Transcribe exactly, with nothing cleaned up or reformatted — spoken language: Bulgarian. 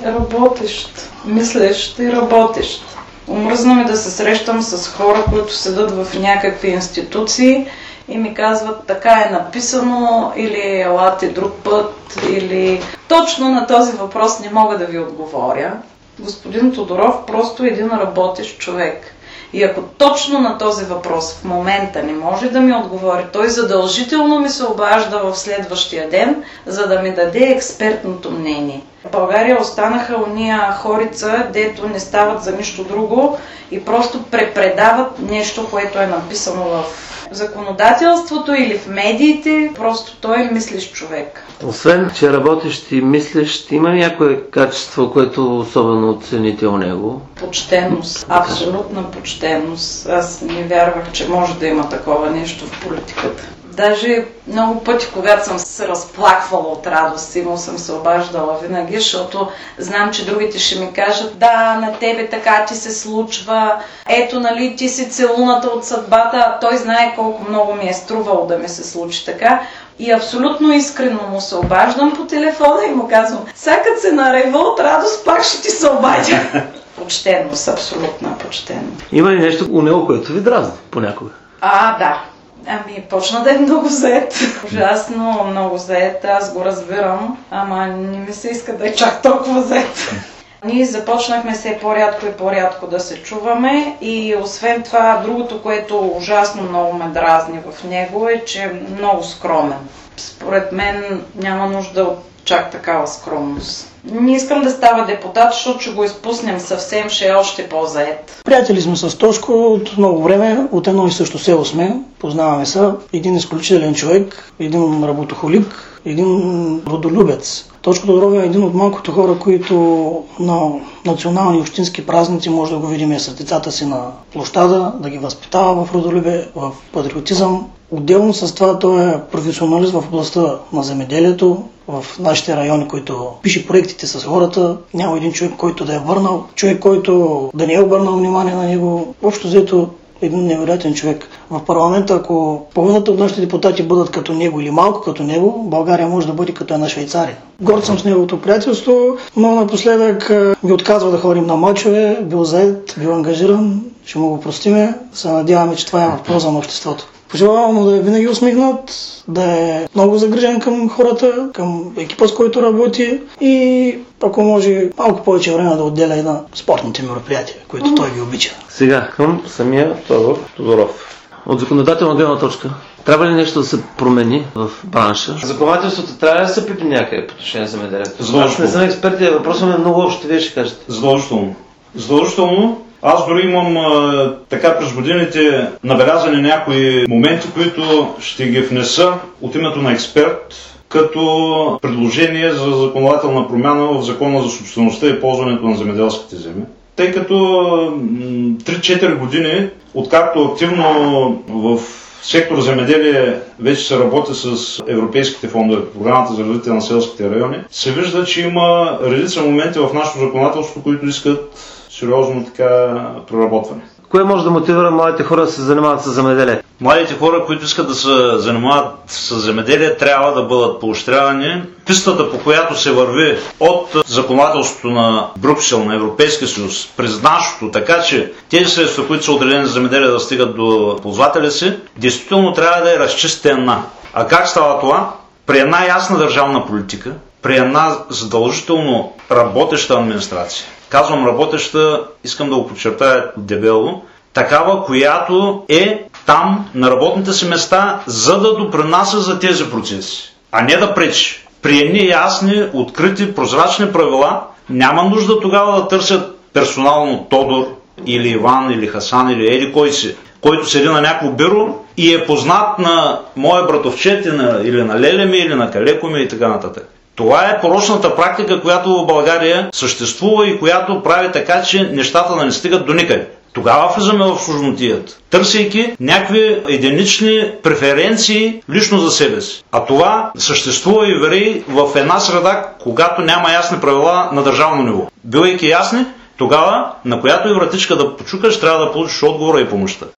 работещ, мислещ и работещ. Омръзна ми да се срещам с хора, които седат в някакви институции и ми казват, така е написано, или елате друг път, или точно на този въпрос не мога да ви отговоря. Господин Тодоров просто е един работещ човек. И ако точно на този въпрос в момента не може да ми отговори, той задължително ми се обажда в следващия ден, за да ми даде експертното мнение. В България останаха уния хорица, дето не стават за нищо друго и просто препредават нещо, което е написано в законодателството или в медиите. Просто той е мислещ човек. Освен, че работещ и мислещ, има някое качество, което особено оцените у него? Почтеност. Абсолютна почтеност. Аз не вярвах, че може да има такова нещо в политиката. Даже много пъти, когато съм се разплаквала от радост и му съм се обаждала винаги, защото знам, че другите ще ми кажат, да, на тебе така ти се случва, ето, нали, ти си целуната от съдбата, а той знае колко много ми е струвало да ми се случи така. И абсолютно искрено му се обаждам по телефона и му казвам, сега като се нарева от радост, пак ще ти се обадя. Почтеност, абсолютна почтеност. Има ли нещо у него, което ви дразни понякога? А, да. Ами, почна да е много заед. Ужасно много заед, аз го разбирам, ама не ми се иска да е чак толкова заед. Ние започнахме все по-рядко и по-рядко да се чуваме и освен това, другото, което ужасно много ме дразни в него е, че е много скромен. Според мен няма нужда от чак такава скромност. Не искам да става депутат, защото ще го изпуснем съвсем, ще е още по-заед. Приятели сме с Тошко от много време, от едно и също село сме, познаваме се. Един изключителен човек, един работохолик, един родолюбец. Тошко Тодоров е един от малкото хора, които на национални и общински празници може да го видим с децата си на площада, да ги възпитава в родолюбие, в патриотизъм. Отделно с това той е професионалист в областта на земеделието, в нашите райони, които пише проектите с хората. Няма един човек, който да е върнал, човек, който да не е обърнал внимание на него. Общо взето един невероятен човек. В парламента, ако половината от нашите депутати бъдат като него или малко като него, България може да бъде като една Швейцария. Горд съм с неговото приятелство, но напоследък ми отказва да ходим на мачове, бил заед, бил ангажиран, ще му го простиме. Се надяваме, че това е в полза на обществото. Пожелавам му да е винаги усмихнат, да е много загрижен към хората, към екипа, с който работи и ако може малко повече време да отделя и на спортните мероприятия, които той ги обича. Сега към самия Тодор Тодоров. От законодателна гледна точка, трябва ли нещо да се промени в бранша? Законодателството трябва да се пипи някъде по отношение на земеделието. Аз не съм експерт, въпросът ми е много общ, вие ще кажете. Задължително. Задължително. Аз дори имам а, така през годините набелязани някои моменти, които ще ги внеса от името на експерт, като предложение за законодателна промяна в Закона за собствеността и ползването на земеделските земи. Тъй като три-четири години, откакто активно в сектор земеделие вече се работи с европейските фондове, програмата за развитие на селските райони, се вижда, че има редица моменти в нашето законодателство, които искат сериозно така преработване. Кое може да мотивира младите хора да се занимават с земеделие? Младите хора, които искат да се занимават с земеделие, трябва да бъдат поощрявани. Пистата, по която се върви от законодателството на Брюксел, на Европейския съюз, през нашето, така че тези средства, които са отделени за земеделие да стигат до ползвателя си, действително трябва да е разчистена. А как става това? При една ясна държавна политика, при една задължително работеща администрация. Казвам работеща, искам да го подчертая дебело, такава, която е там на работните си места, за да допринася за тези процеси, а не да пречи. При едни ясни, открити, прозрачни правила няма нужда тогава да търсят персонално Тодор или Иван или Хасан или еди кой си, който седи на някакво бюро и е познат на моя братовчет или на леля ми или на калеко ми и така нататък. Това е порочната практика, която в България съществува и която прави така, че нещата да не стигат до никъде. Тогава влизаме в сложнотията, търсейки някакви единични преференции лично за себе си. А това съществува и вери в една среда, когато няма ясни правила на държавно ниво. Бивайки ясни, тогава на която и вратичка да почукаш, трябва да получиш отговора и помощта.